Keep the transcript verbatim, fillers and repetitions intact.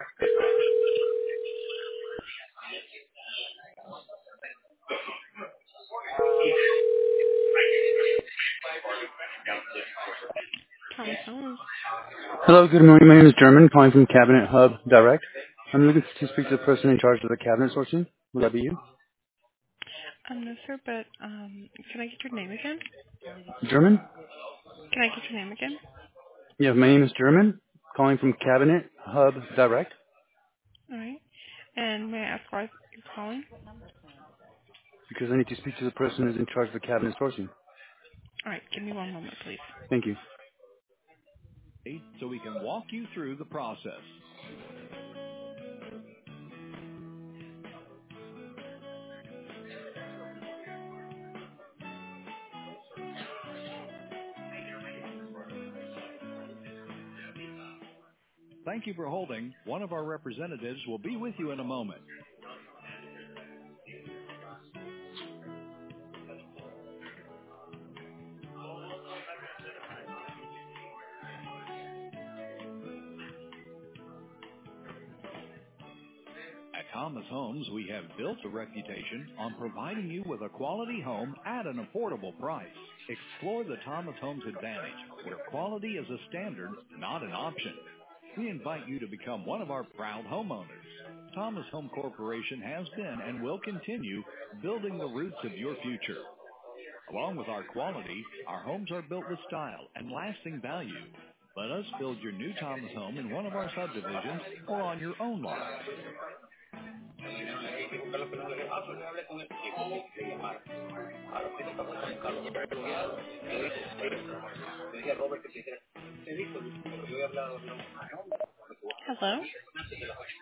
Thomas Homes. Hello, good morning. My name is German, calling from Cabinet Hub Direct. I'm looking to speak to the person in charge of the cabinet sourcing. Would that be you? Um, no, sir, but um, can I get your name again? German? Can I get your name again? Yeah, my name is German, calling from Cabinet Hub Direct. All right. And may I ask why you're calling? Because I need to speak to the person who's in charge of the cabinet sourcing. All right. Give me one moment, please. Thank you. So we can walk you through the process. Thank you for holding. One of our representatives will be with you in a moment. At Thomas Homes, we have built a reputation on providing you with a quality home at an affordable price. Explore the Thomas Homes advantage, where quality is a standard, not an option. We invite you to become one of our proud homeowners. Thomas Home Corporation has been and will continue building the roots of your future. Along with our quality, our homes are built with style and lasting value. Let us build your new Thomas home in one of our subdivisions or on your own lot. Hello?